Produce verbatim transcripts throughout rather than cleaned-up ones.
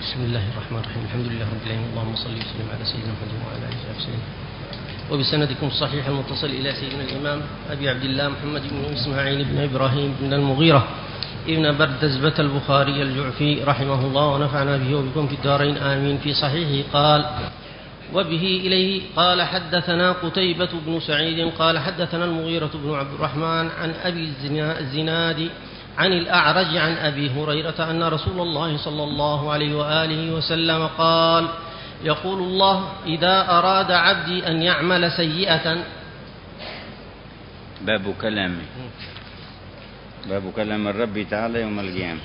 بسم الله الرحمن الرحيم. الحمد لله رب العالمين، اللهم صل وسلم على سيدنا محمد وعلى اله وصحبه وسلم. وبسندكم الصحيح المتصل الى سيدنا الامام ابي عبد الله محمد بن اسماعيل بن ابراهيم بن المغيرة ابن بردزبة البخاري الجعفي رحمه الله ونفعنا به وبكم في الدارين آمين. في صحيحه قال: وبه إليه قال حدثنا قتيبة بن سعيد قال حدثنا المغيرة بن عبد الرحمن عن أبي الزناد عن الأعرج عن أبي هريرة أن رسول الله صلى الله عليه وآله وسلم قال: يقول الله: إذا أراد عبدي أن يعمل سيئة. باب كلامه باب كلام الرب تعالى يوم القيامة.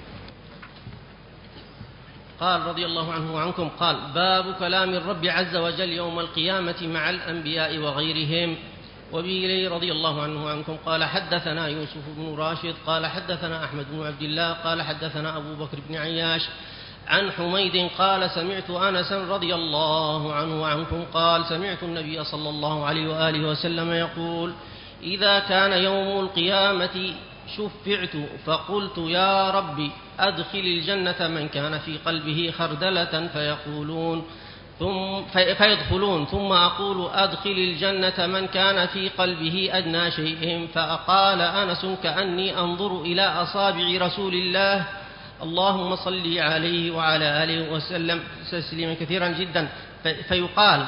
قال رضي الله عنه وعنكم قال: باب كلام الرب عز وجل يوم القيامة مع الأنبياء وغيرهم. وبه رضي الله عنه وعنكم قال: حدثنا يوسف بن راشد قال حدثنا أحمد بن عبد الله قال حدثنا أبو بكر بن عياش عن حميد قال: سمعت أنس رضي الله عنه وعنكم قال: سمعت النبي صلى الله عليه وآله وسلم يقول: إذا كان يوم القيامة شفعت فقلت: يا رب أدخل الجنة من كان في قلبه خردلة فيقولون ثم فيدخلون ثم أقول: أدخل الجنة من كان في قلبه أدنى شيء. فقال أنس: كأني أنظر إلى أصابع رسول الله اللهم صل عليه وعلى آله وسلم تسليما كثيرا جدا. فيقال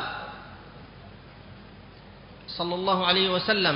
صلى الله عليه وسلم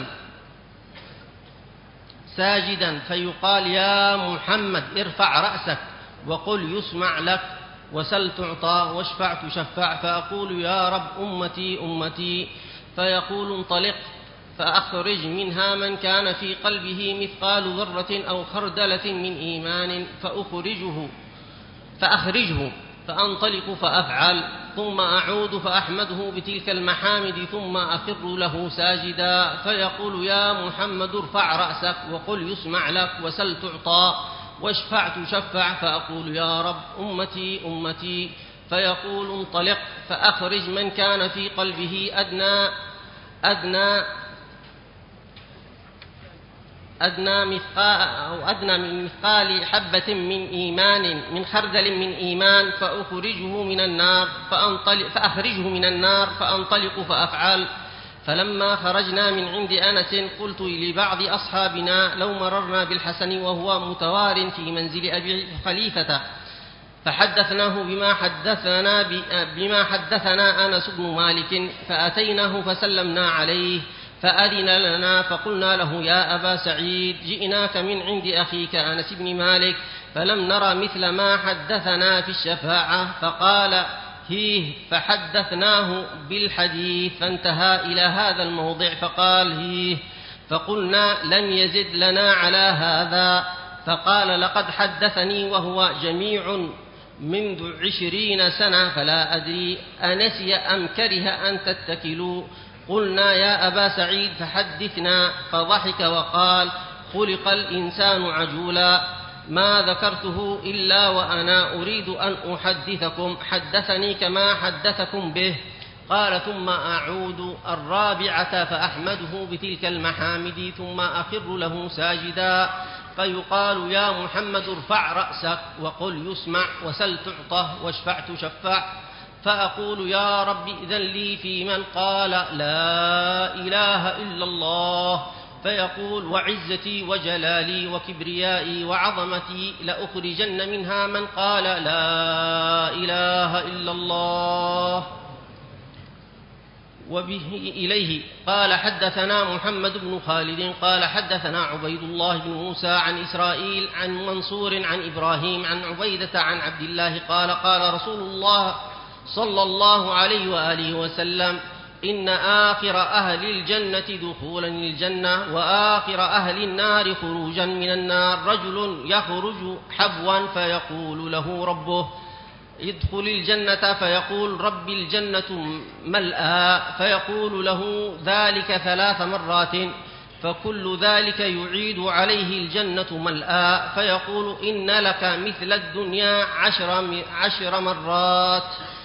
ساجدا فيقال: يا محمد ارفع رأسك وقل يسمع لك وسل تعطى واشفع تشفع. فأقول: يا رب أمتي أمتي. فيقول: انطلق فأخرج منها من كان في قلبه مثقال ذرة أو خردلة من إيمان فأخرجه فأخرجه فأنطلق فأفعل ثم أعود فأحمده بتلك المحامد ثم أخر له ساجدا. فيقول: يا محمد ارفع رأسك وقل يسمع لك وسل تعطى واشفع تشفع. فأقول: يا رب أمتي أمتي. فيقول: انطلق فأخرج من كان في قلبه أدنى أدنى أدنى مثقال أو أدنى من مثقال حبة من إيمان من خردل من إيمان فأخرجه من النار فأنطلق فأخرجه من النار فأنطلق فأفعل. فلما خرجنا من عند أنس قلت لبعض أصحابنا: لو مررنا بالحسن وهو متوار في منزل أبي خليفة فحدثناه بما حدثنا بما حدثنا أنس بن مالك فأتيناه فسلمنا عليه فأذن لنا فقلنا له: يا أبا سعيد جئناك من عند أخيك أنس بن مالك فلم نرى مثل ما حدثنا في الشفاعة. فقال: هيه. فحدثناه بالحديث فانتهى إلى هذا الموضع فقال: هيه. فقلنا: لم يزد لنا على هذا. فقال: لقد حدثني وهو جميع منذ عشرين سنة فلا أدري أنسي أم كره أن تتكلوا. قلنا: يا أبا سعيد فحدثنا. فضحك وقال: خلق الإنسان عجولا، ما ذكرته إلا وأنا أريد أن أحدثكم، حدثني كما حدثكم به. قال: ثم أعود الرابعة فأحمده بتلك المحامد ثم أخر له ساجدا. فيقال: يا محمد ارفع رأسك وقل يسمع وسل تعطى واشفع تشفع. فأقول: يا رب إذن لي في من قال لا إله إلا الله. فيقول: وعزتي وجلالي وكبريائي وعظمتي لأخرجن منها من قال لا إله إلا الله. وبه إليه قال: حدثنا محمد بن خالد قال حدثنا عبيد الله بن موسى عن إسرائيل عن منصور عن إبراهيم عن عبيدة عن عبد الله قال: قال رسول الله صلى الله عليه وآله وسلم: إن آخر أهل الجنة دخولا الجنة وآخر أهل النار خروجا من النار رجل يخرج حبوا فيقول له ربه: ادخل الجنة. فيقول: رب الجنة ملأى. فيقول له ذلك ثلاث مرات فكل ذلك يعيد عليه الجنة ملأى. فيقول: إن لك مثل الدنيا عشر, عشر مرات.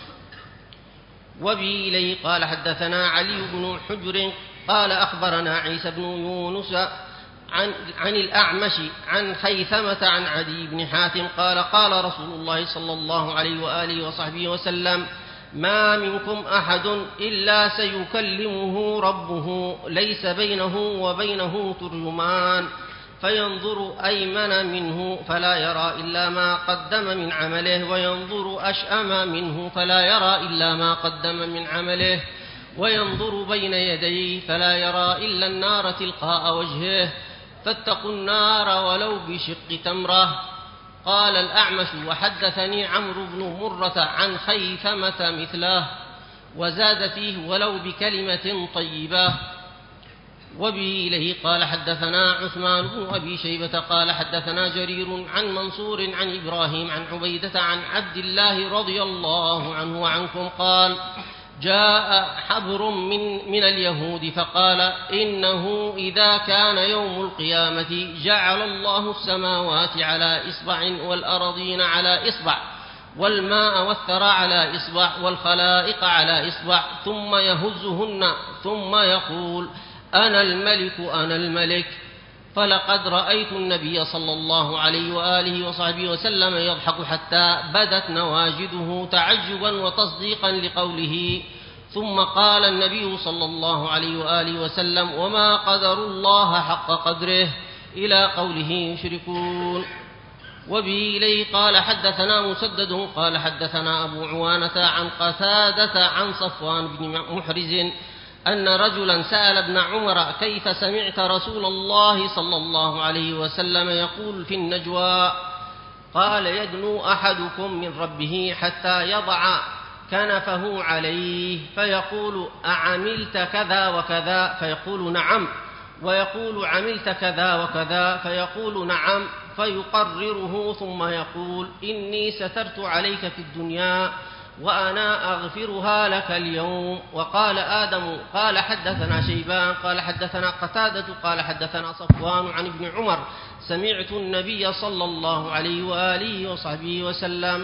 وبه إليه قال: حدثنا علي بن حجر قال: أخبرنا عيسى بن يونس عن, عن الأعمش عن خيثمة عن عدي بن حاتم قال قال رسول الله صلى الله عليه وآله وصحبه وسلم ما منكم أحد إلا سيكلمه ربه ليس بينه وبينه ترجمان فينظر أيمن منه فلا يرى إلا ما قدم من عمله وينظر أشأم منه فلا يرى إلا ما قدم من عمله وينظر بين يديه فلا يرى إلا النار تلقاء وجهه فاتقوا النار ولو بشق تمرة. قال الأعمش وحدثني عمرو بن مرة عن خيثمة مثله وزاد فيه ولو بكلمة طيبة. وبه إليه قال حدثنا عثمان بن أبي شيبة قال حدثنا جرير عن منصور عن إبراهيم عن عبيدة عن عبد الله رضي الله عنه وعنكم قال جاء حبر من, من اليهود فقال إنه إذا كان يوم القيامة جعل الله السماوات على إصبع والأرضين على إصبع والماء والثرى على إصبع والخلائق على إصبع ثم يهزهن ثم يقول أنا الملك أنا الملك. فلقد رأيت النبي صلى الله عليه وآله وصحبه وسلم يضحك حتى بدت نواجذه تعجبا وتصديقا لقوله. ثم قال النبي صلى الله عليه وآله وسلم وما قدر الله حق قدره إلى قوله يشركون. وبه إليه قال حدثنا مسدد قال حدثنا أبو عوانة عن قتادة عن صفوان بن محرز أن رجلا سأل ابن عمر كيف سمعت رسول الله صلى الله عليه وسلم يقول في النجوى؟ قال يدنو أحدكم من ربه حتى يضع كنفه عليه فيقول أعملت كذا وكذا فيقول نعم ويقول عملت كذا وكذا فيقول نعم فيقرره ثم يقول إني سترت عليك في الدنيا وأنا أغفرها لك اليوم. وقال آدم قال حدثنا شيبان قال حدثنا قتادة قال حدثنا صفوان عن ابن عمر سمعت النبي صلى الله عليه وآله وصحبه وسلم.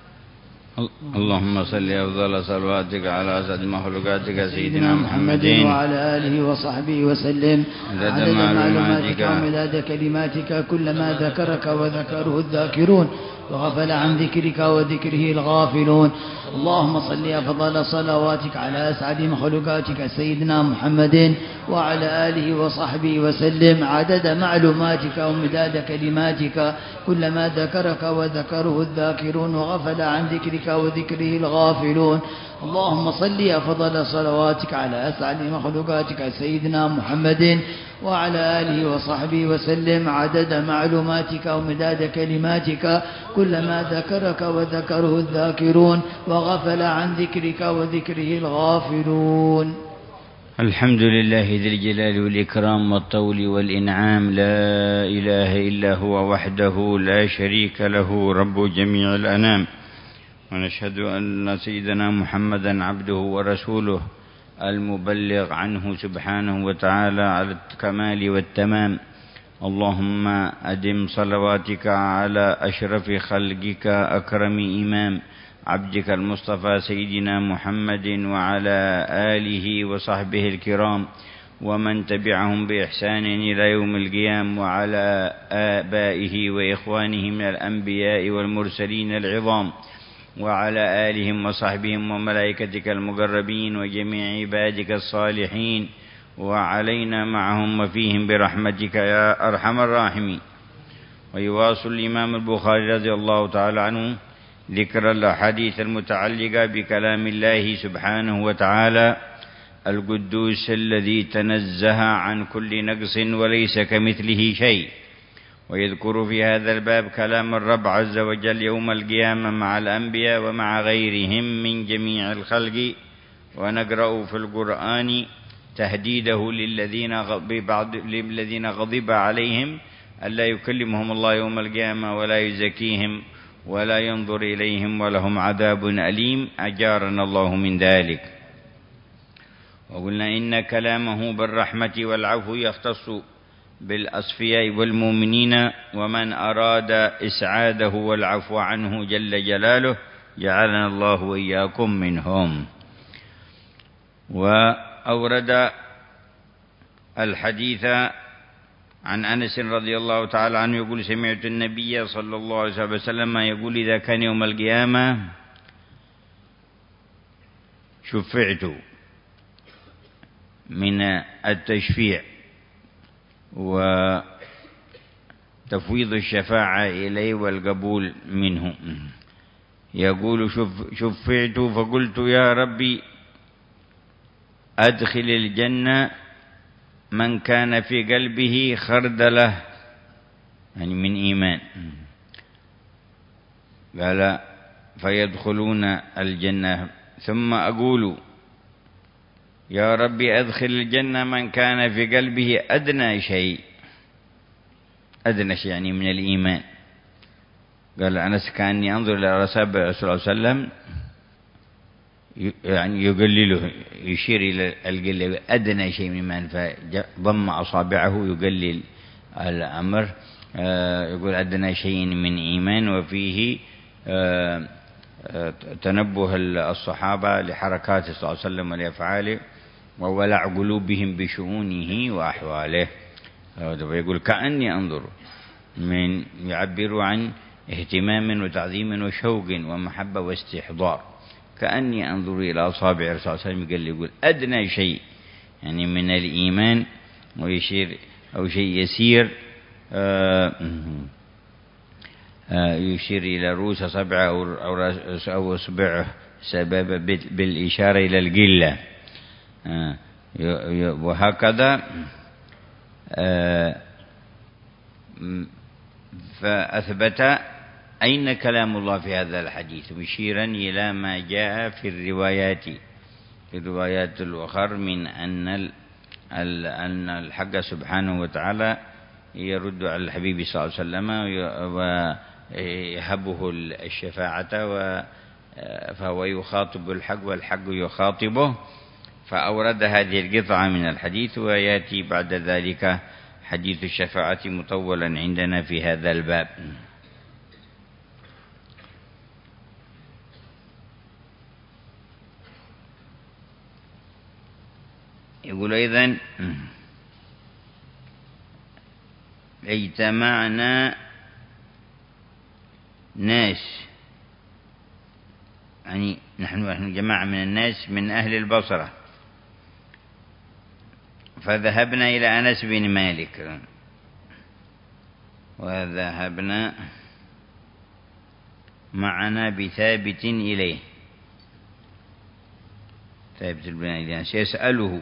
اللهم صل أفضل صلواتك على أسعد مخلوقاتك سيدنا محمد وعلى آله وصحبه وسلم عدد معلوماتك ومداد كلماتك كلما ذكرك وذكره الذاكرون وغفل عن ذكرك وذكره الغافلون. اللهم صل أفضل صلواتك على أسعد مخلوقاتك سيدنا محمد وعلى آله وصحبه وسلم عدد معلوماتك ومداد كلماتك كلما ذكرك وذكره الذاكرون وغفل عن ذكرك وذكره الغافلون. اللهم صل أفضل صلواتك على أسعد مخلوقاتك سيدنا محمد وعلى آله وصحبه وسلم عدد معلوماتك ومداد كلماتك كلما ذكرك وذكره الذاكرون وغفل عن ذكرك وذكره الغافلون. الحمد لله ذي الجلال والإكرام والطول والإنعام لا إله إلا هو وحده لا شريك له رب جميع الأنام. ونشهد أن سيدنا محمدا عبده ورسوله المبلغ عنه سبحانه وتعالى على الكمال والتمام. اللهم أدم صلواتك على أشرف خلقك أكرم إمام عبدك المصطفى سيدنا محمد وعلى آله وصحبه الكرام ومن تبعهم بإحسان إلى يوم القيام وعلى آبائه وإخوانه من الأنبياء والمرسلين العظام وعلى آلهم وصحبهم وملائكتك المقربين وجميع عبادك الصالحين وعلينا معهم وفيهم برحمتك يا أرحم الراحمين. ويواصل الإمام البخاري رضي الله تعالى عنه ذكر الأحاديث المتعلقة بكلام الله سبحانه وتعالى القدوس الذي تنزه عن كل نقص وليس كمثله شيء. ويذكر في هذا الباب كلام الرب عز وجل يوم القيامة مع الأنبياء ومع غيرهم من جميع الخلق. ونقرأ في القرآن تهديده للذين ببعض للذين غضب عليهم ألا يكلمهم الله يوم القيامة ولا يزكيهم ولا ينظر إليهم ولهم عذاب أليم أجارنا الله من ذلك. وقلنا إن كلامه بالرحمة والعفو يختص بالأصفياء والمؤمنين ومن أراد إسعاده والعفو عنه جل جلاله جعلنا الله وإياكم منهم. وأورد الحديث عن أنس رضي الله تعالى عنه يقول سمعت النبي صلى الله عليه وسلم يقول إذا كان يوم القيامة شفعت من التشفيع وتفويض الشفاعة إليه والقبول منه. يقول شف شفعت فقلت يا ربي أدخل الجنة من كان في قلبه خردلة يعني من إيمان، قال فيدخلون الجنة. ثم أقول يا ربي أدخل الجنة من كان في قلبه أدنى شيء، أدنى شيء يعني من الإيمان. قال أنس كأني أنظر إلى رسول الله صلى الله عليه وسلم يعني يقلله، يشير إلى القلة أدنى شيء من الإيمان، فضم أصابعه يقلل الأمر. يقول أدنى شيء من إيمان، وفيه تنبه الصحابة لحركات صلى الله عليه وسلم ولأفعاله وولع قلوبهم بشؤونه وأحواله. يقول كأني أنظر، من يعبر عن اهتمام وتعظيم وشوق ومحبة واستحضار. كأني أنظر إلى أصابع الرسول صلى الله عليه وسلم، يقول أدنى شيء يعني من الإيمان، ويشير أو شيء يسير يشير إلى رؤوس أصابعه أو أصبعه سبب بالإشارة إلى القلة. وهكذا فأثبت أين كلام الله في هذا الحديث، مشيرا إلى ما جاء في الروايات في الروايات الأخرى من أن أن الحق سبحانه وتعالى يرد على الحبيب صلى الله عليه وسلم ويهبه الشفاعة، فهو يخاطب الحق والحق يخاطبه. فأورد هذه القطعة من الحديث، ويأتي بعد ذلك حديث الشفاعة مطولا عندنا في هذا الباب. يقول أيضا اجتمعنا ناس، يعني نحن نحن جماعة من الناس من أهل البصرة، فذهبنا إلى أنس بن مالك، وذهبنا معنا بثابت إليه، ثابت البناني يسأله،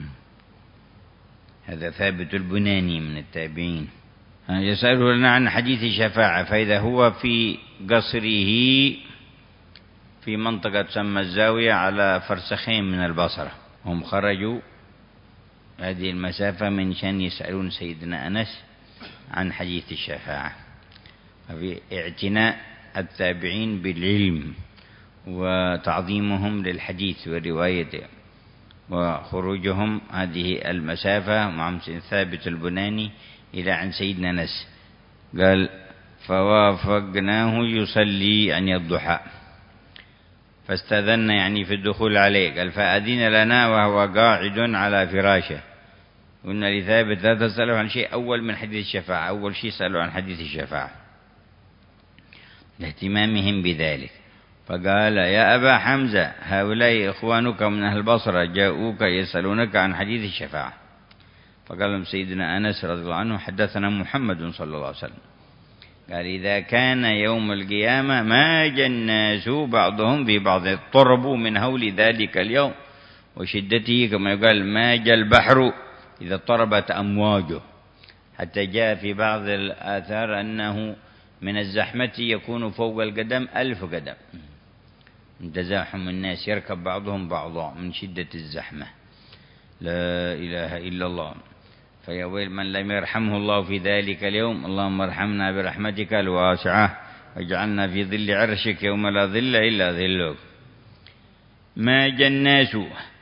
هذا ثابت البناني من التابعين، يسأله لنا عن حديث الشفاعة. فإذا هو في قصره في منطقة تسمى الزاوية على فرسخين من البصرة، هم خرجوا هذه المسافة من شان يسألون سيدنا أنس عن حديث الشفاعة. في اعتناء التابعين بالعلم وتعظيمهم للحديث وروايته، وخروجهم هذه المسافة مع ثابت البناني إلى عن سيدنا أنس. قال فوافقناه يصلي يعني الضحى، فاستذن يعني في الدخول عليه. قال فأذن لنا وهو قاعد على فراشه. قلنا لثابت لا تسأله عن شيء أول من حديث الشفاعة، أول شيء سألوا عن حديث الشفاعة لاهتمامهم بذلك. فقال يا أبا حمزة هؤلاء إخوانك من أهل البصرة جاءوك يسألونك عن حديث الشفاعة. فقال لهم سيدنا أنس رضي الله عنه حدثنا محمد صلى الله عليه وسلم قال إذا كان يوم القيامة ماج الناس بعضهم ببعض، اضطربوا من هول ذلك اليوم وشدته، كما يقال ماج البحر إذا اضطربت أمواجه، حتى جاء في بعض الآثار أنه من الزحمة يكون فوق القدم ألف قدم، من تزاحم الناس يركب بعضهم بعضا من شدة الزحمة. لا إله إلا الله. فيا ويل من لم يرحمه الله في ذلك اليوم، اللهم ارحمنا برحمتك الواسعة واجعلنا في ظل عرشك يوم لا ظل إلا ظلك. ماج الناس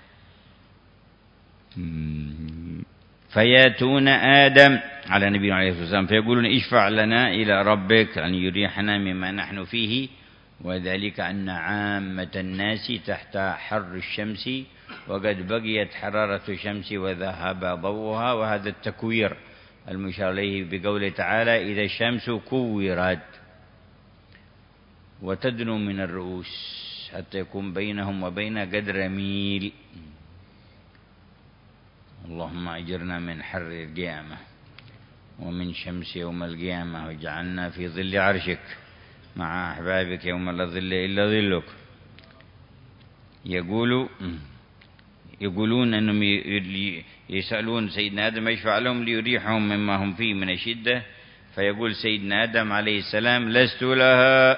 فياتون آدم على نبينا عليه الصلاة والسلام فيقولون اشفع لنا إلى ربك أن يريحنا مما نحن فيه، وذلك أن عامة الناس تحت حر الشمس، وقد بقيت حرارة الشمس وذهب ضوءها، وهذا التكوير المشار إليه بقوله تعالى إذا الشمس كورت وتدنو من الرؤوس حتى يكون بينهم وبين قدر ميل. اللهم أجرنا من حر القيامة ومن شمس يوم القيامة واجعلنا في ظل عرشك مع أحبابك يوم لا ظل إلا ظلك. يقول يقولون أنهم يسألون سيدنا آدم يشفع لهم ليريحهم مما هم فيه من الشدة، فيقول سيدنا آدم عليه السلام لست لها،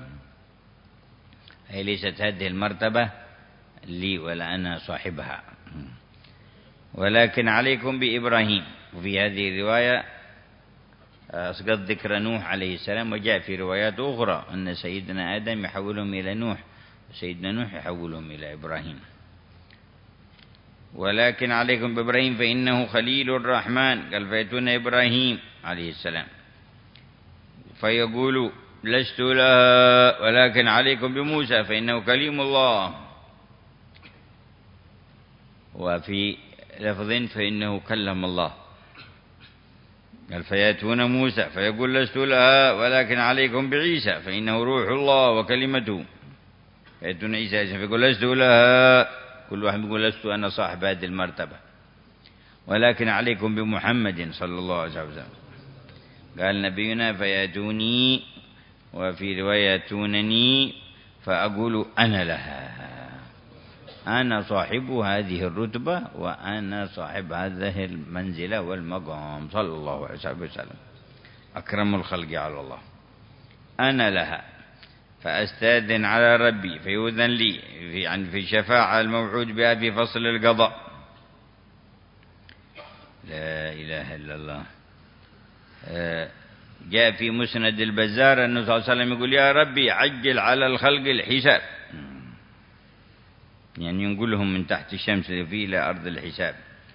أي ليست هذه المرتبة لي ولا أنا صاحبها، ولكن عليكم بإبراهيم. وفي هذه الرواية أسقط ذكر نوح عليه السلام، وجاء في روايات أخرى أن سيدنا آدم يحولهم إلى نوح وسيدنا نوح يحولهم إلى إبراهيم. ولكن عليكم بإبراهيم فإنه خليل الرحمن، قال فيأتون إبراهيم عليه السلام فيقول لست لها، ولكن عليكم بموسى فإنه كليم الله. وفي لفظ فإنه كلم الله، قال فيأتون موسى فيقول لست لها ولكن عليكم بعيسى فإنه روح الله وكلمته. فيأتون عيسى فيقول لست لها، كل واحد يقول لست أنا صاحب هذه المرتبة، ولكن عليكم بمحمد صلى الله عليه وسلم. قال نبينا فيأتوني، وفي رواية يأتونني فأقول أنا لها، أنا صاحب هذه الرتبة وأنا صاحب هذه المنزلة والمقام صلى الله عليه وسلم، أكرم الخلق على الله. أنا لها فأستاذن على ربي فيؤذن لي في يعني في شفاعة الموعود بها في فصل القضاء. لا إله إلا الله. جاء في مسند البزار أنه صلى الله عليه وسلم يقول يا ربي عجل على الخلق الحساب، يعني ينقلهم من تحت الشمس في إلى أرض الحساب.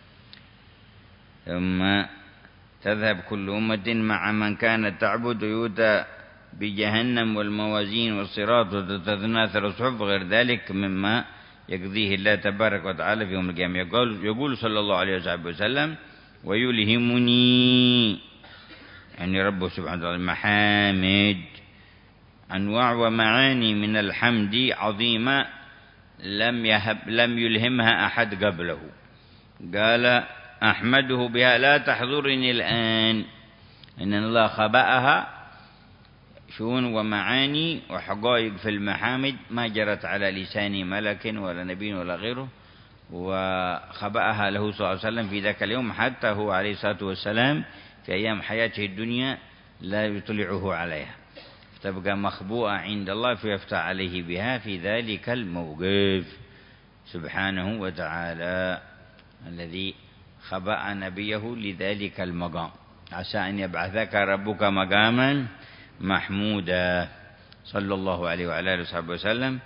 ثم تذهب كل أمة مع من كانت تعبد ويؤتى بجهنم والموازين والصراط وتتناثر الصحف وغير ذلك مما يقضيه الله تبارك وتعالى في يوم القيامة. يقول, يقول صلى الله عليه وسلم ويلهمني، يعني ربه سبحانه وتعالى محامد أنواع ومعاني من الحمد عظيمة لم يهب لم يلهمها أحد قبله. قال أحمده بها لا تحضرني الآن، إن الله خبأها شؤون ومعاني وحقائق في المحامد ما جرت على لسان ملك ولا نبي ولا غيره، وخبأها له صلى الله عليه وسلم في ذاك اليوم، حتى هو عليه الصلاة والسلام في أيام حياته الدنيا لا يطلعه عليها، فتبقى مخبوءة عند الله فيفتح عليه بها في ذلك الموقف سبحانه وتعالى، الذي خبأ نبيه لذلك المقام. عسى أن يبعثك ربك مقاما محمودا صلى الله عليه وعلى آله وصحبه وسلم.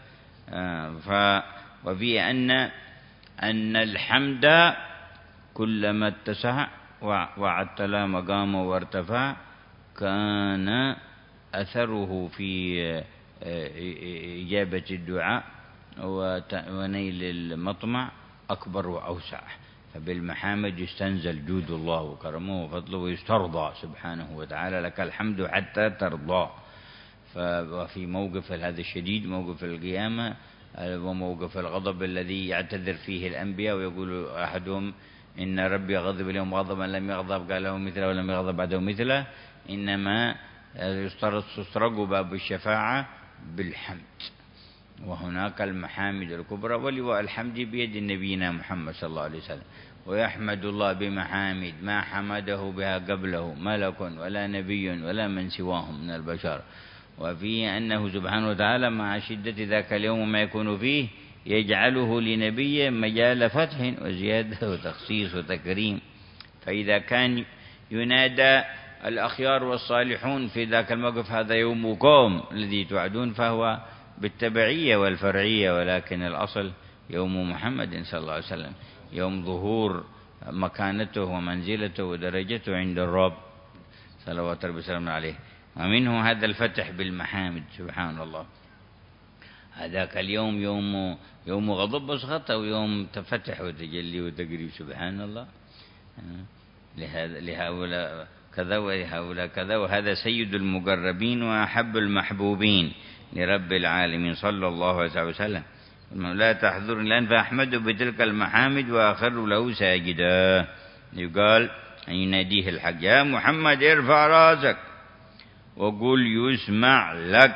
وفي أن أن الحمد كلما اتسع وعتلى مقامه وارتفع كان أثره في إجابة الدعاء ونيل المطمع أكبر وأوسع. فبالمحامد يستنزل جود الله وكرمه وفضله ويسترضى سبحانه وتعالى، لك الحمد حتى ترضى. ففي موقف هذا الشديد موقف القيامة وموقف الغضب الذي يعتذر فيه الأنبياء ويقول أحدهم إن ربي غضب اليوم غضبا لم يغضب قال له مثله ولم يغضب بعده مثله، إنما يسترق باب الشفاعة بالحمد، وهناك المحامد الكبرى ولواء الحمد بيد نبينا محمد صلى الله عليه وسلم، ويحمد الله بمحامد ما حمده بها قبله ملك ولا نبي ولا من سواهم من البشر. وفيه أنه سبحانه وتعالى مع شدة ذاك اليوم ما يكون فيه يجعله لنبي مجال فتح وزيادة وتخصيص وتكريم. فإذا كان ينادى الأخيار والصالحون في ذاك الموقف هذا يومكم الذي توعدون، فهو بالتبعية والفرعية، ولكن الأصل يوم محمد صلى الله عليه وسلم، يوم ظهور مكانته ومنزلته ودرجته عند الرب صلوات ربي وسلامه عليه. ومنه هذا الفتح بالمحامد سبحان الله. هذاك اليوم يوم يوم غضب وسخط، أو يوم تفتح وتجلي وتقريب سبحان الله. لهذا لهؤلاء كذا ولهؤلاء كذا، وهذا سيد المقربين وأحب المحبوبين لرب العالمين صلى الله عليه وسلم. لا تحضرني الآن فأحمده بتلك المحامد وأخر له ساجدا. يقال أن يناديه الحق: يا محمد ارفع راسك وقل يسمع لك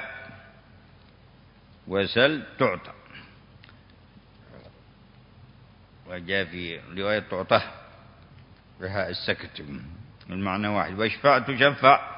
وسل تعطى. وجاء في رواية تعطى بها السكت، المعنى واحد: واشفع تشفع.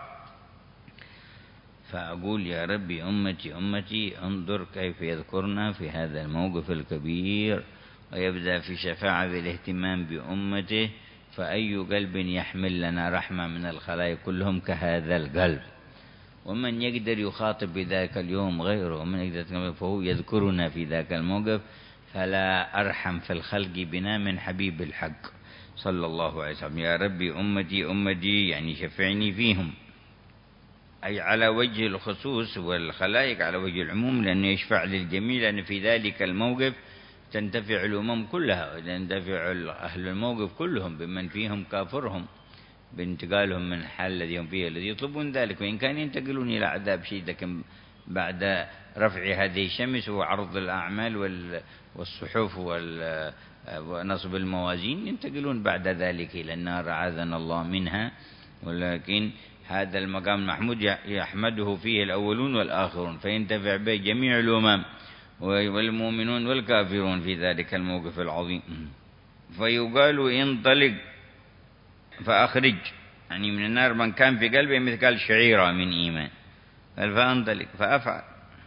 فأقول يا ربي أمتي أمتي انظر كيف يذكرنا في هذا الموقف الكبير، ويبدأ في شفاعة بالاهتمام بأمته. فأي قلب يحمل لنا رحمة من الخلائق كلهم كهذا القلب؟ ومن يقدر يخاطب بذاك اليوم غيره، ومن يقدر فهو يذكرنا في ذاك الموقف. فلا أرحم في الخلق بنا من حبيب الحق صلى الله عليه وسلم. يا ربي أمتي أمتي يعني شفعني فيهم، أي على وجه الخصوص، والخلائق على وجه العموم، لأنه يشفع للجميع، لأن في ذلك الموقف تنتفع الأمم كلها، وتنتفع أهل الموقف كلهم بمن فيهم كافرهم بانتقالهم من الحال الذي هم فيه، الذي يطلبون ذلك، وإن كان ينتقلون إلى عذاب شديد، لكن بعد رفع هذه الشمس وعرض الأعمال والصحف ونصب الموازين ينتقلون بعد ذلك إلى النار أعاذنا الله منها. ولكن هذا المقام المحمود يحمده فيه الأولون والآخرون، فينتفع به جميع الأمم والمؤمنون والكافرون في ذلك الموقف العظيم. فيقال انطلق فأخرج يعني من النار من كان في قلبه مثقال شعيرة من إيمان. قال فأنطلق فأفعل،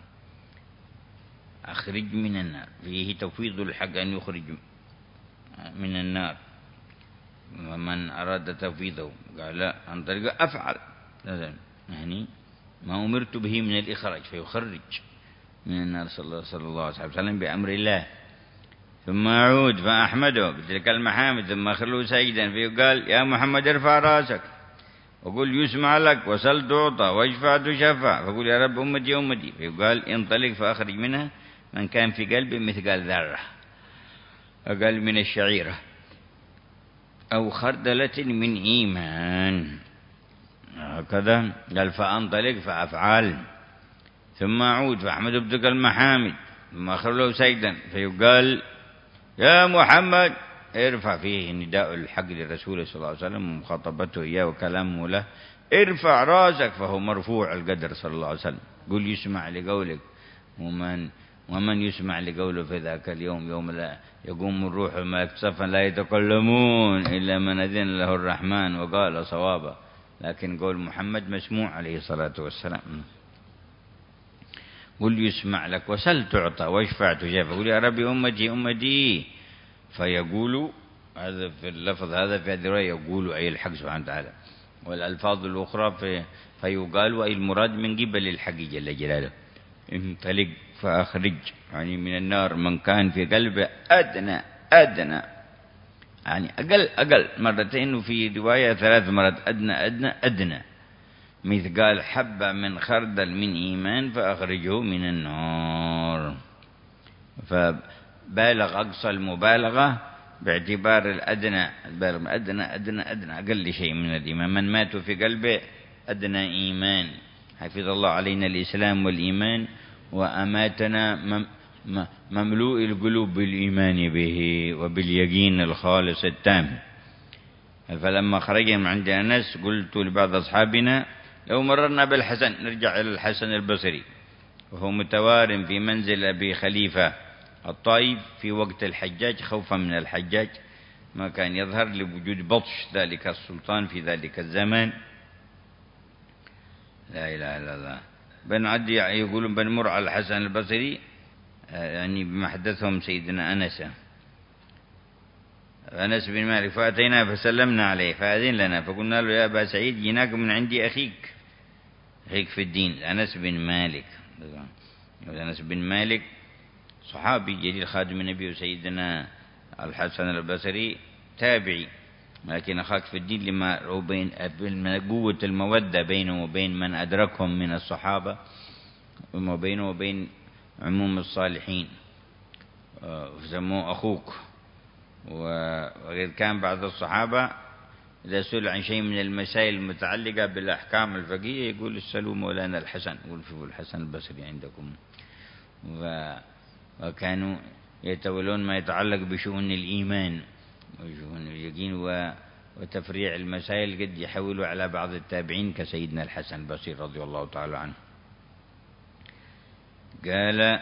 أخرج من النار، فيه تفويض الحق أن يخرج من النار، ومن أراد تفويضه قال لا أنطلق أفعل، يعني ما أمرت به من الإخراج، فيخرج من النار صلى الله عليه وسلم بأمر الله. ثم أعود فأحمده بتلك المحامد، ثم أخلو سيدا فيقال يا محمد ارفع راسك وقل يسمع لك وسل تعطى واشفع تشفع. فقل يا رب أمتي أمتي، فيقال انطلق فأخرج منها من كان في قلبه مثقال ذرة أقل من الشعيرة أو خردلة من إيمان، هكذا. قال فأنطلق فأفعل، ثم أعود فأحمد بتلك المحامد، ثم أخر له سيدا فيقال يا محمد ارفع. فيه نداء الحق للرسول صلى الله عليه وسلم ومخاطبته إياه وكلامه له: ارفع راسك، فهو مرفوع القدر صلى الله عليه وسلم. قل يسمع لقولك، ومن ومن يسمع لقوله في ذاك اليوم يوم لا يقوم الروح والملائكة صفا لا يتكلمون إلا من أذن له الرحمن وقال صوابا. لكن قول محمد مسموع عليه الصلاة والسلام. قل يسمع لك وسل تعطى واشفع تشفع. قل يا ربي أمتي أمتي، فيقول هذا في اللفظ هذا في هذه الرواية يقول أي الحق سبحانه وتعالى، والألفاظ الأخرى في فيقال أي المراد من قبل الحق جل جلاله. انطلق فأخرج يعني من النار من كان في قلبه أدنى أدنى يعني أقل أقل مرتين، وفي رواية ثلاث مرات أدنى أدنى أدنى مثقال حبة من خردل من إيمان فأخرجه من النار. فبالغ أقصى المبالغة باعتبار الأدنى أدنى أدنى أدنى أقل شيء من الإيمان. من مات في قلبه أدنى إيمان، حفظ الله علينا الإسلام والإيمان وأماتنا مملوء القلوب بالإيمان به وباليقين الخالص التام. فلما خرجنا من عند أنس قلت لبعض أصحابنا لو مررنا بالحسن، نرجع إلى الحسن البصري وهو متوار في منزل أبي خليفة الطائف في وقت الحجاج خوفا من الحجاج، ما كان يظهر لوجود بطش ذلك السلطان في ذلك الزمان. لا إله إلا الله. بنعدي يقولون بنمر على الحسن البصري يعني بما حدثهم سيدنا أنس أنس بن مالك، فأتينا فسلمنا عليه فأذن لنا، فقلنا له يا أبا سعيد جيناك من عندي أخيك أخيك في الدين أنس بن مالك. أنس بن مالك صحابي جليل خادم النبي وسيدنا الحسن البصري تابعي، لكن أخاك في الدين لما بين قوة المودة بينه وبين من أدركهم من الصحابة وبينه وبين عموم الصالحين، فسموه أخوك. وإذ كان بعض الصحابة إذا سئل عن شيء من المسائل المتعلقة بالأحكام الفقهية يقول اسألوا مولانا الحسن، يقول شوفوا الحسن البصري عندكم. وكانوا يتولون ما يتعلق بشؤون الإيمان وشؤون اليقين وتفريع المسائل، قد يحولوا على بعض التابعين كسيدنا الحسن البصري رضي الله تعالى عنه. قال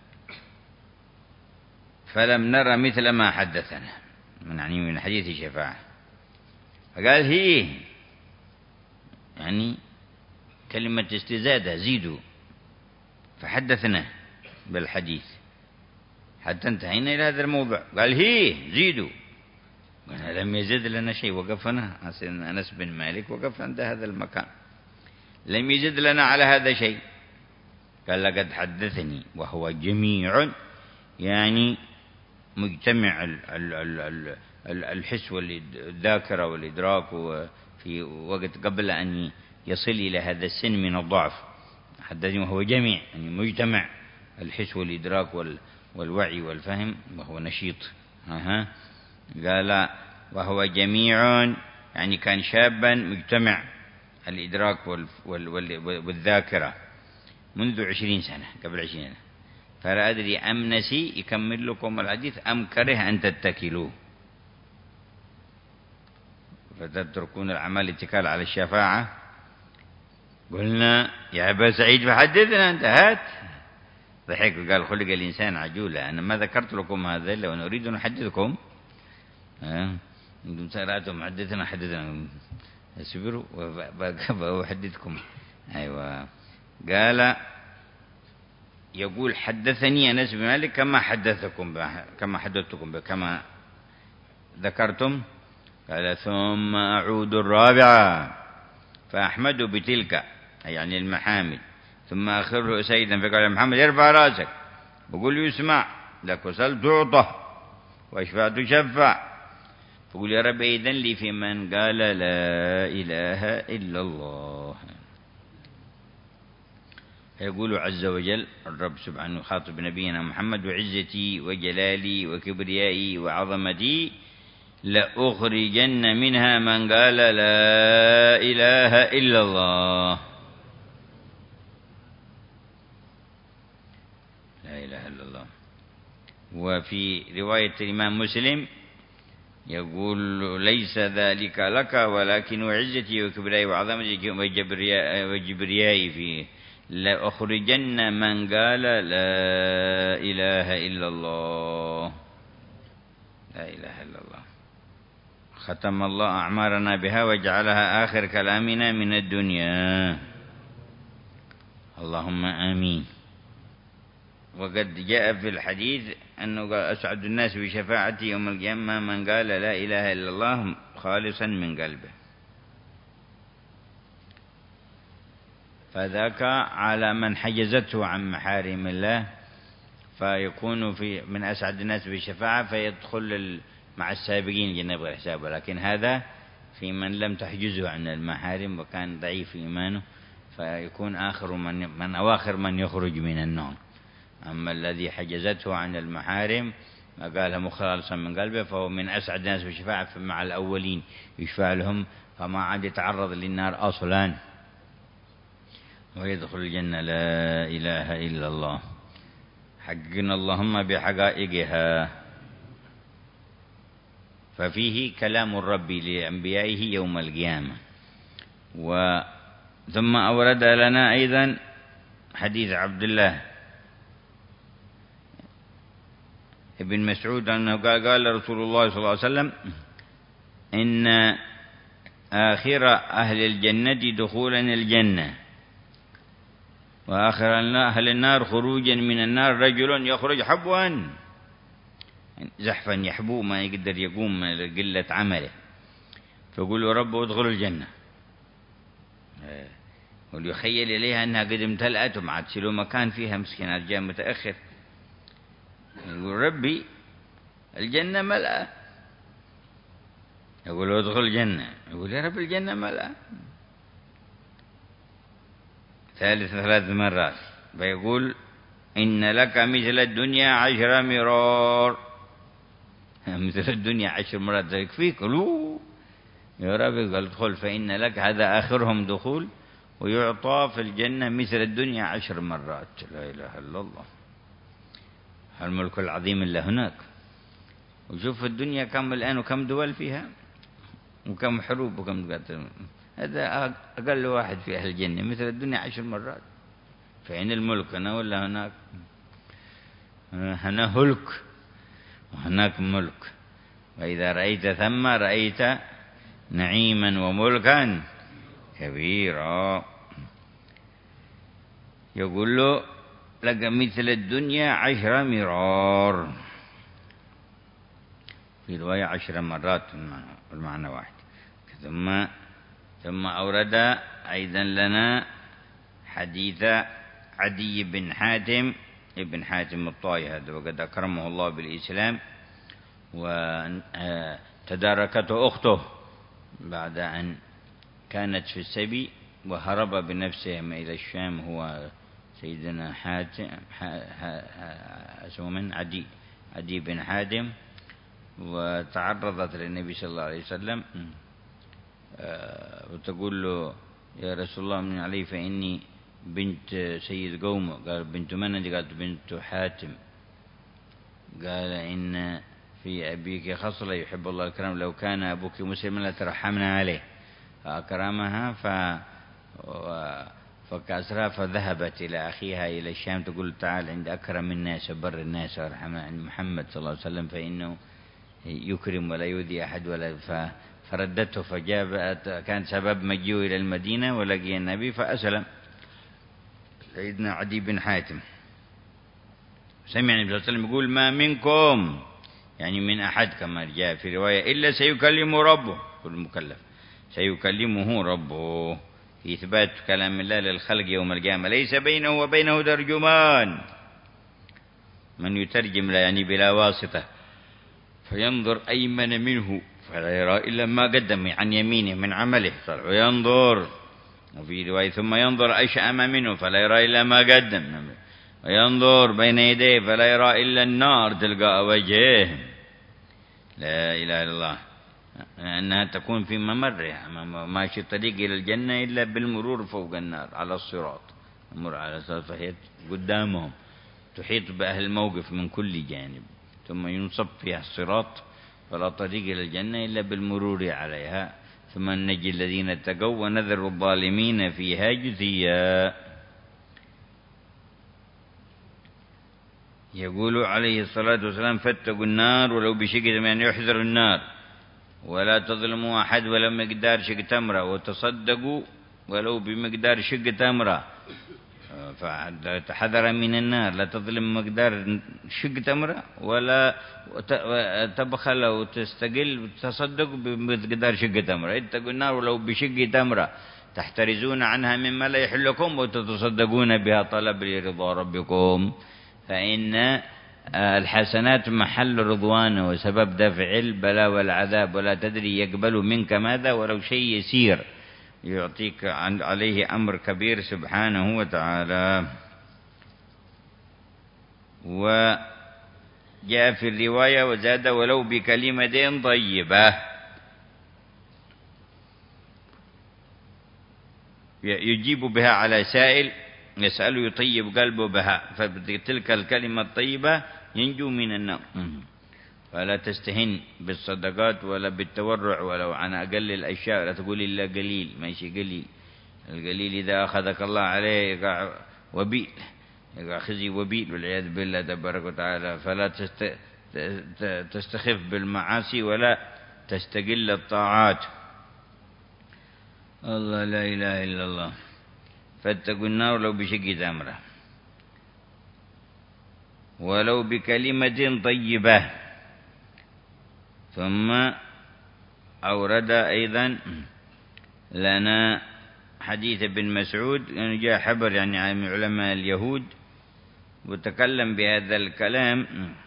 فلم نرى مثل ما حدثنا، من يعني من حديث الشفاعة. فقال هي يعني كلمة استزادة، زيدوا، فحدثنا بالحديث حتى انتهينا إلى هذا الموضع. قال هي زيدوا، قال لم يزد لنا شيء. وقفنا أنس بن مالك وقف عند هذا المكان، لم يزد لنا على هذا شيء. قال لقد حدثني وهو جميع يعني مجتمع الحس والذاكرة والإدراك في وقت قبل أن يصل إلى هذا السن من الضعف. حدثني وهو جميع يعني مجتمع الحس والإدراك والوعي والفهم وهو نشيط. أه. قال وهو جميع يعني كان شابا مجتمع الإدراك والذاكرة منذ عشرين سنة، قبل عشرين سنة. فلا أدري أم نسي يكمل لكم الحديث أم كره أن تتكلوه، فتتركون العمل اتكال على الشفاعة. قلنا يا أبا سعيد فحدثنا، انتهت. ضحك وقال خلق الإنسان عجولا، أنا ما ذكرت لكم هذا إلا وأنا أريد أن أحدثكم. أنتم سألتم حدثنا حدثنا، اصبروا وأحدثكم. أيوة. قال يقول حدثني أنس بن مالك كما حدثكم كما حدثتكم كما ذكرتم. قال ثم أعود الرابعة فأحمد بتلك يعني المحامد، ثم أخره سيدا فقال يا محمد ارفع راسك بقول يسمع لك وسل تعطى واشفع تشفع. فقول يا رب إذن لي في من قال لا إله إلا الله. يقول عز وجل الرب سبحانه خاطب نبينا محمد وعزتي وجلالي وكبريائي وعظمتي لأخرجن منها من قال لا إله إلا الله. لا إله إلا الله. وفي رواية الإمام مسلم يقول ليس ذلك لك ولكن وعزتي وكبريائي وعظمتي وجبريائي في لأخرجن من قال لا إله إلا الله. لا إله إلا الله. ختم الله أعمارنا بها وجعلها آخر كلامنا من الدنيا، اللهم آمين. وقد جاء في الحديث أنه قال أسعد الناس بشفاعتي يوم القيامة من قال لا إله إلا الله خالصا من قلبه. فذاك على من حجزته عن محارم الله فيكون في من أسعد الناس بالشفاعة فيدخل مع السابقين جنب الحساب. ولكن هذا في من لم تحجزه عن المحارم وكان ضعيف إيمانه فيكون آخر من, من أواخر من يخرج من النار. أما الذي حجزته عن المحارم ما قالها مخالصا من قلبه فهو من أسعد الناس بالشفاعة مع الأولين يشفع لهم فما عاد يتعرض للنار أصلا ويدخل الجنة. لا إله إلا الله. حقنا اللهم بحقائقها. ففيه كلام الرب لأنبيائه يوم القيامة. ثم أورد لنا أيضا حديث عبد الله ابن مسعود أنه قال قال رسول الله صلى الله عليه وسلم إن آخر أهل الجنة دخولا الجنة وآخر أهل النار خروجا من النار رجل يخرج حبوا زحفا يحبو ما يقدر يقوم من قلة عمله فيقول رب ادخلوا الجنة ويخيل إليها أنها قد امتلأت وما تسلوا مكان فيها مسكين جاء متأخر. يقول ربي الجنة ملأ، يقول ادخل الجنة، يقول يا رب الجنة ملأ ثالث ثلاث مرات فيقول إن لك مثل الدنيا عشر مرار. مثل الدنيا عشر مرات يكفيك. له يا ربي قال ادخل فإن لك، هذا آخرهم دخول، ويعطى في الجنة مثل الدنيا عشر مرات. لا إله إلا الله، الملك العظيم اللي هناك. وشوف الدنيا كم الآن وكم دول فيها وكم حروب وكم قتل، هذا أقل واحد في أهل الجنة مثل الدنيا عشر مرات. فإن الملك هنا ولا هناك؟ هنا هلك وهناك ملك. وإذا رأيت ثم رأيت نعيما وملكا كبيرا. يقول له لك مثل الدنيا عشر مرار، في رواية عشر مرات المعنى واحد. ثم ثم أورد أيضا لنا حديث عدي بن حاتم ابن حاتم الطائي هذا، وقد أكرمه الله بالإسلام، وتداركته أخته بعد أن كانت في السبي، وهرب بنفسه إلى الشام هو سيدنا حاتم اسمه من عدي عدي بن حاتم، وتعرضت للنبي صلى الله عليه وسلم وتقول له يا رسول الله من علي فإني بنت سيد قومه. قال بنت من أنت؟ قالت بنت حاتم. قال إن في أبيك خصلة يحب الله الكرام، لو كان أبوك مسلما لترحمنا عليه. فأكرمها ف فكأسرها، فذهبت إلى أخيها إلى الشام تقول تعال عند أكرم الناس وبر الناس ورحمنا عند محمد صلى الله عليه وسلم فإنه يكرم ولا يؤذي أحد ولا. فردته فجاءت، كان سبب مجيء إلى المدينة ولقي النبي فأسلم سيدنا عدي بن حاتم. سمع النبي صلى الله عليه وسلم يقول ما منكم، يعني من أحد كما جاء في رواية، إلا سيكلم ربه، كل مكلف سيكلمه ربه، في إثبات كلام الله للخلق يوم القيامة، ليس بينه وبينه ترجمان من يترجم لا يعني بلا واسطة، فينظر أيمن منه فلا يرى إلا ما قدم عن يمينه من عمله، وينظر وفي رواية ثم ينظر أشأم منه فلا يرى إلا ما قدم، وينظر بين يديه فلا يرى إلا النار تلقاء وجهه. لا إله إلا الله، أنها تكون في ممرها، ماشي الطريق إلى الجنة إلا بالمرور فوق النار على الصراط، المر على الصراط فهي قدامهم تحيط بأهل الموقف من كل جانب، ثم ينصب فيها الصراط، فلا طريق إلى الجنة إلا بالمرور عليها، ثم نجي الذين اتقوا ونذر الظالمين فيها جثيا. يقول عليه الصلاة والسلام فاتقوا النار ولو بشق تمرة، يعني يحذروا النار، ولا تظلموا أحد ولو مقدار شق تمرة، وتصدقوا ولو بمقدار شق تمرة، فحذر من النار، لا تظلم مقدار شق تمرة ولا تبخل وتستقل وتصدق بمقدار شق تمرة. اتقوا النار ولو بشق تمرة تحترزون عنها مما لا يحل لكم وتتصدقون بها طلب لرضا ربكم، فإن الحسنات محل رضوان وسبب دفع البلاء والعذاب، ولا تدري يقبل منك ماذا ولو شيء يسير يعطيك عليه أمر كبير سبحانه وتعالى. وجاء في الرواية وزاد ولو بكلمة طيبة، يجيب بها على سائل يسأله يطيب قلبه بها، فتلك الكلمة الطيبة ينجو من النار. فلا تستهن بالصدقات ولا بالتورع ولو عن أقل الأشياء، لا تقول إلا قليل، ماشي قليل، القليل إذا أخذك الله عليه يقع وبيل، يقع خزي وبيل والعياذ بالله تبارك وتعالى. فلا تستخف بالمعاصي ولا تستقل الطاعات. الله لا إله إلا الله. فاتقوا النار لو بشق تمرة ولو بكلمة طيبة. ثم أورد أيضا لنا حديث ابن مسعود، يعني جاء حبر يعني عن علماء اليهود وتكلم بهذا الكلام،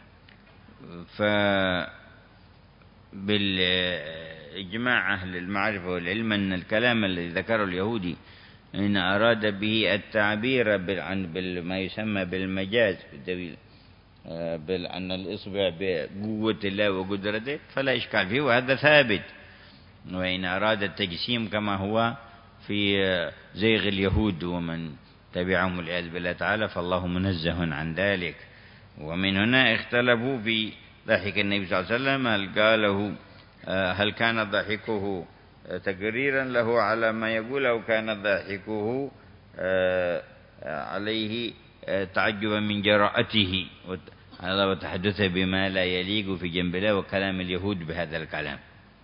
فبالإجماع أهل المعرفة والعلم أن الكلام الذي ذكره اليهودي إن أراد به التعبير بما يسمى بالمجاز، أن الإصبع بقوة الله وقدرته، فلا إشكال فيه، وهذا ثابت وإن أراد التجسيم كما هو في زيغ اليهود ومن تبعهم والعياذ بالله تعالى فالله منزه عن ذلك. ومن هنا اختلفوا في ضحك النبي صلى الله عليه وسلم، هل قاله هل كان ضحكه تقريرا له على ما يقول أو كان ضحكه عليه تعجبا من جراءته وتحدثه بما لا يليق في جنب الله وكلام اليهود بهذا الكلام.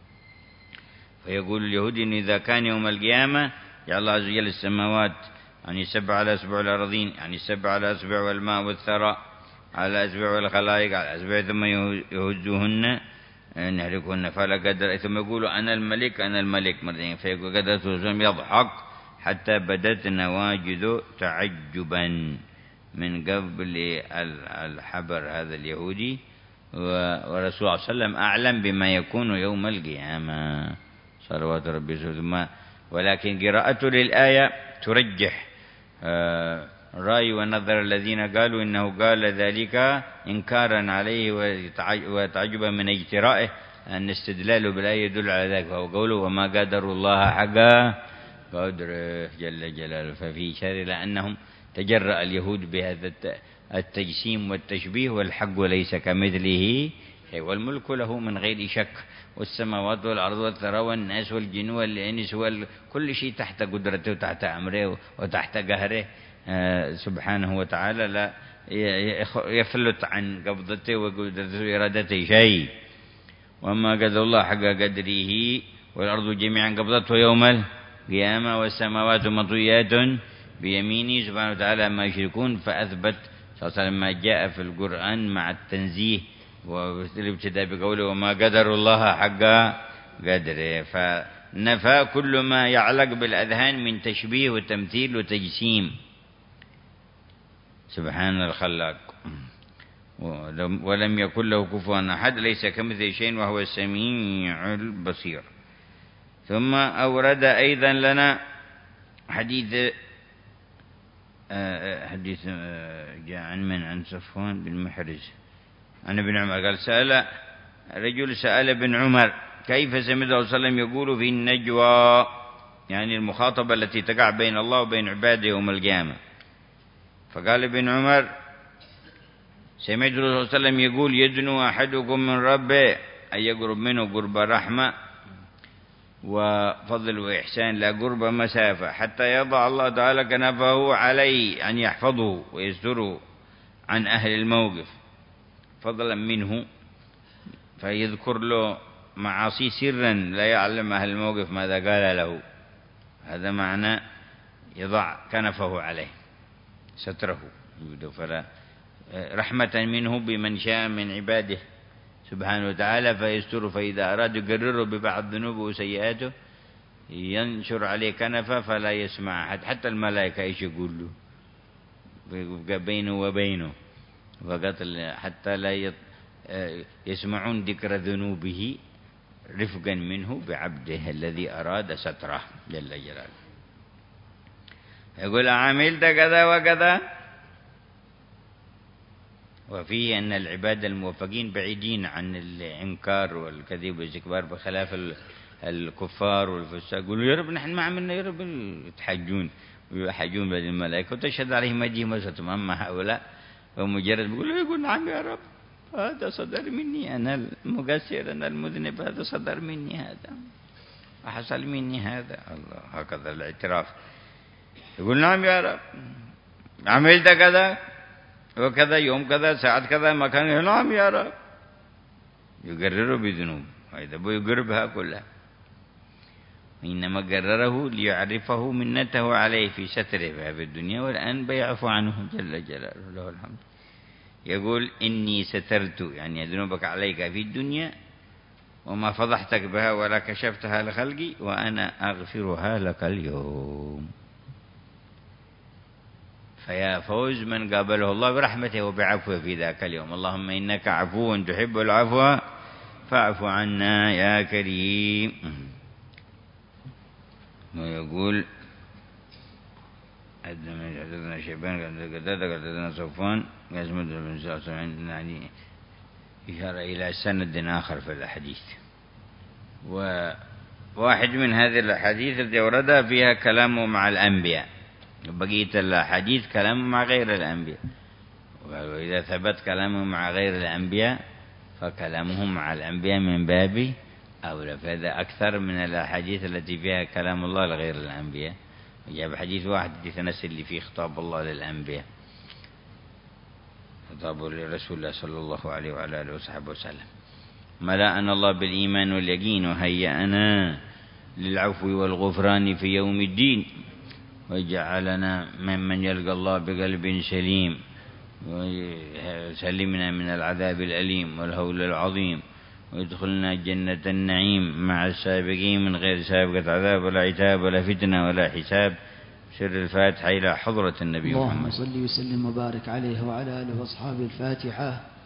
فيقول اليهود إن إذا كان يوم القيامة يا الله عز وجل السماوات يعني سبع على أسبوع الأرضين، يعني سبع على أسبوع والماء والثرى على أسبوع والخلائق على أسبوع ثم يهزهن نهلكهن فلا قدر، ثم يقولوا أنا الملك أنا الملك مرتين، فيقول قدرت وسلم يضحك حتى بدت نواجذ تعجبا من قبل الحبر هذا اليهودي، ورسول الله صلى الله عليه وسلم أعلم بما يكون يوم القيامة صلوات ربي وسلامه. ولكن قراءته للآية ترجح رأي ونظر الذين قالوا إنه قال ذلك إنكارا عليه وتعجبا من اجترائه، أن استدلاله بالآية يدل على ذلك، وهو قوله وما قدروا الله حق قدره جل جلاله. ففي شر لأنهم تجرأ اليهود بهذا التجسيم والتشبيه، والحق ليس كمثله والملك له من غير شك، والسماوات والأرض والثرى والناس والجن والإنس كل شيء تحت قدرته وتحت أمره وتحت قهره سبحانه وتعالى، لا يفلت عن قبضته وقدرته وإرادته شيء. وما قدر الله حق قدره والأرض جميعا قبضته يوم القيامة والسماوات مطويات بيمينه سبحانه وتعالى ما يشركون. فأثبت صلى الله عليه وسلم ما جاء في القرآن مع التنزيه والابتداء بقوله وما قدر الله حق قدره، فنفى كل ما يعلق بالأذهان من تشبيه وتمثيل وتجسيم سبحان الخلاق. ولم يكن له كفوا أحد ليس كمثله شيء وهو السميع البصير. ثم أورد أيضا لنا حديث حديث جاء عن من عن صفوان بن محرز عن ابن عمر قال سأل رجل سأل ابن عمر كيف سمع الله صلى الله عليه وسلم يقول في النجوى، يعني المخاطبة التي تقع بين الله وبين عباده يوم القيامة. فقال ابن عمر سمعت الرسول صلى الله عليه وسلم يقول يدنو أحدكم من ربه أي يقرب منه قرب رحمة وفضل وإحسان لا قرب مسافة حتى يضع الله تعالى كنفه عليه أن يحفظه ويستره عن أهل الموقف فضلا منه، فيذكر له معاصي سرا لا يعلم أهل الموقف ماذا قال له. هذا معنى يضع كنفه عليه ستره فلا رحمة منه بمن شاء من عباده سبحانه وتعالى فيستر، فإذا أراد يقرره ببعض ذنوبه وسيئاته ينشر عليه كنفه فلا يسمع أحد حتى الملائكة إيش يقول له بينه وبينه فقط حتى لا يسمعون ذكر ذنوبه رفقا منه بعبده الذي أراد ستره جل جلاله. يقول عملت كذا وكذا، وفيه أن العباد الموفقين بعيدين عن الإنكار والكذب والاستكبار بخلاف الكفار والفساق. يقولوا يا رب نحن ما عملنا يا رب، يتحجون ويحجون بين الملائكة وتشهد عليهم أيديهم وأرجلهم. أما هؤلاء ومجرد بيقولوا يقول نعم يا رب هذا صدر مني أنا المقصر أنا المذنب هذا صدر مني هذا حصل مني هذا الله هكذا الاعتراف. يقول نعم يا رب عملت كذا وكذا يوم كذا ساعة كذا مكان نعم يا رب يقرر بذنوب هذا بيقر بها كلها، إنما قرره ليعرفه منته عليه في ستره في الدنيا والآن بيعفو عنه جل جلاله له الحمد. يقول إني سترت يعني ذنوبك عليك في الدنيا وما فضحتك بها ولا كشفتها لخلقي وأنا أغفرها لك اليوم. فيا فوز من قابله الله برحمته وبعفوه في ذاك اليوم. اللهم إنك عفو تحب العفو فاعف عنا يا كريم. ويقول حدثنا شيبان حدثنا صفوان يعني إشارة إلى سند آخر في الحديث. واحد من هذه الأحاديث التي وردها فيها كلامه مع الأنبياء، بقية الأحاديث كلامه مع غير الأنبياء. وإذا ثبت كلامه مع غير الأنبياء فكلامه مع الأنبياء من باب أولى، فهذا أكثر من الأحاديث التي فيها كلام الله لغير الأنبياء. جاب حديث واحد يتنسل اللي فيه خطاب الله للأنبياء، خطاب لرسول الله صلى الله عليه وعلى آله وصحبه وسلم. ملأنا الله بالإيمان واليقين وهيأنا للعفو والغفران في يوم الدين، وجعلنا ممن يلقى الله بقلب سليم، وسلمنا من العذاب الأليم والهول العظيم، ويدخلنا جنة النعيم مع السابقين من غير سابقة عذاب ولا عتاب ولا فتنة ولا حساب. سر الفاتحة إلى حضرة النبي محمد. اللهم صل وسلم وبارك عليه وعلى آله وأصحابه. الفاتحة.